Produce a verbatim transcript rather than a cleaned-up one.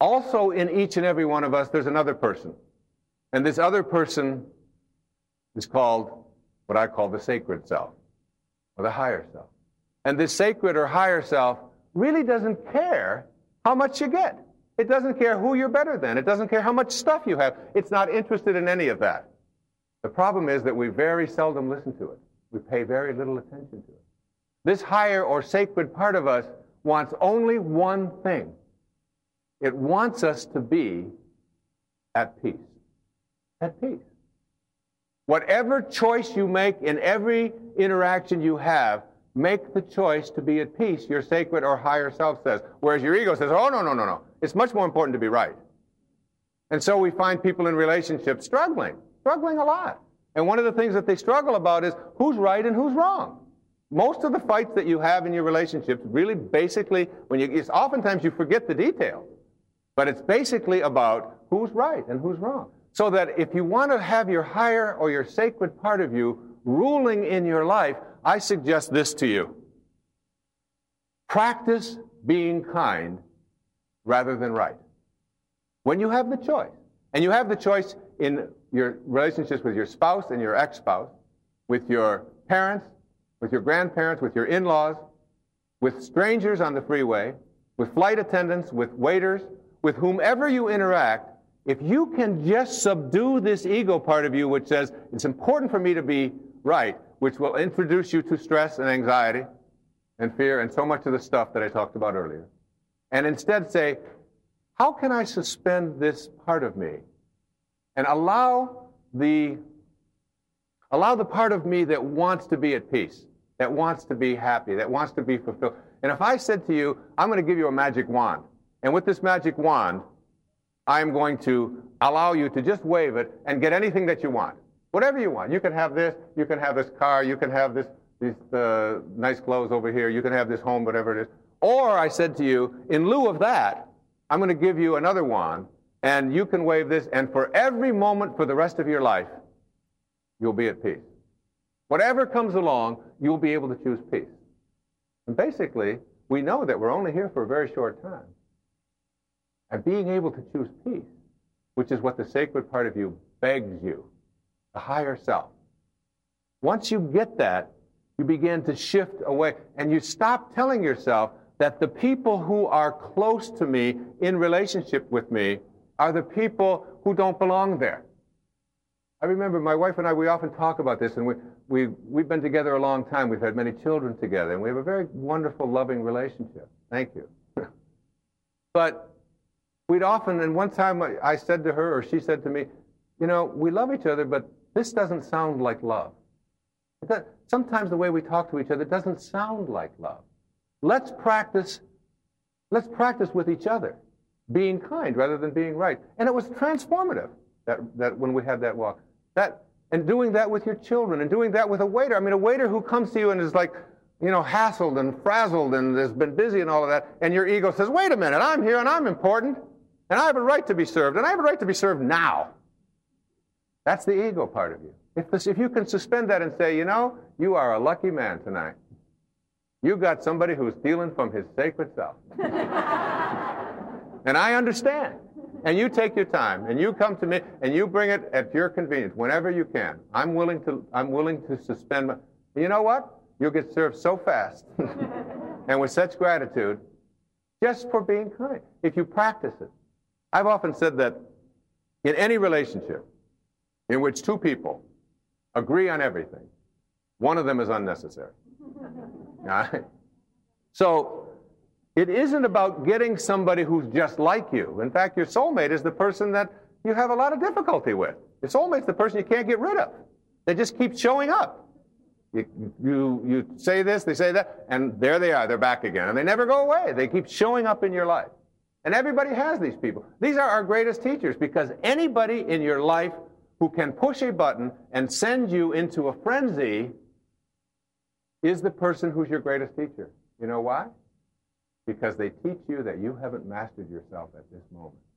Also in each and every one of us, there's another person. And this other person is called what I call the sacred self, or the higher self. And this sacred or higher self really doesn't care how much you get. It doesn't care who you're better than. It doesn't care how much stuff you have. It's not interested in any of that. The problem is that we very seldom listen to it. We pay very little attention to it. This higher or sacred part of us wants only one thing. It wants us to be at peace. At peace. Whatever choice you make in every interaction you have, make the choice to be at peace, your sacred or higher self says. Whereas your ego says, oh, no, no, no, no. It's much more important to be right. And so we find people in relationships struggling, struggling a lot. And one of the things that they struggle about is who's right and who's wrong. Most of the fights that you have in your relationships really basically, when you, it's oftentimes you forget the details. But it's basically about who's right and who's wrong. So that if you want to have your higher or your sacred part of you ruling in your life, I suggest this to you. Practice being kind rather than right. When you have the choice, and you have the choice in your relationships with your spouse and your ex-spouse, with your parents, with your grandparents, with your in-laws, with strangers on the freeway, with flight attendants, with waiters, with whomever you interact, if you can just subdue this ego part of you which says, it's important for me to be right, which will introduce you to stress and anxiety and fear and so much of the stuff that I talked about earlier, and instead say, how can I suspend this part of me and allow the, allow the part of me that wants to be at peace, that wants to be happy, that wants to be fulfilled. And if I said to you, I'm going to give you a magic wand, and with this magic wand, I'm going to allow you to just wave it and get anything that you want. Whatever you want. You can have this, you can have this car, you can have this, these uh, nice clothes over here, you can have this home, whatever it is. Or I said to you, in lieu of that, I'm going to give you another wand, and you can wave this, and for every moment for the rest of your life, you'll be at peace. Whatever comes along, you'll be able to choose peace. And basically, we know that we're only here for a very short time. And being able to choose peace, which is what the sacred part of you begs you, the higher self. Once you get that, you begin to shift away, and you stop telling yourself that the people who are close to me in relationship with me are the people who don't belong there. I remember my wife and I, we often talk about this, and we, we, we've been together a long time. We've had many children together, and we have a very wonderful, loving relationship. Thank you. But we'd often, and one time I said to her, or she said to me, you know, we love each other, but this doesn't sound like love. Sometimes the way we talk to each other doesn't sound like love. Let's practice, let's practice with each other, being kind rather than being right. And it was transformative that, that when we had that walk. That, and doing that with your children, and doing that with a waiter. I mean, a waiter who comes to you and is like, you know, hassled and frazzled and has been busy and all of that, and your ego says, wait a minute, I'm here and I'm important, and I have a right to be served, and I have a right to be served now. That's the ego part of you. If, this, if you can suspend that and say, you know, you are a lucky man tonight. You got somebody who's stealing from his sacred self. And I understand. And you take your time, and you come to me, and you bring it at your convenience, whenever you can. I'm willing to, I'm willing to suspend my... You know what? You'll get served so fast and with such gratitude just for being kind, if you practice it. I've often said that in any relationship in which two people agree on everything, one of them is unnecessary. All right? So it isn't about getting somebody who's just like you. In fact, your soulmate is the person that you have a lot of difficulty with. Your soulmate's the person you can't get rid of. They just keep showing up. You, you, you say this, they say that, and there they are, they're back again. And they never go away. They keep showing up in your life. And everybody has these people. These are our greatest teachers, because anybody in your life who can push a button and send you into a frenzy is the person who's your greatest teacher. You know why? Because they teach you that you haven't mastered yourself at this moment.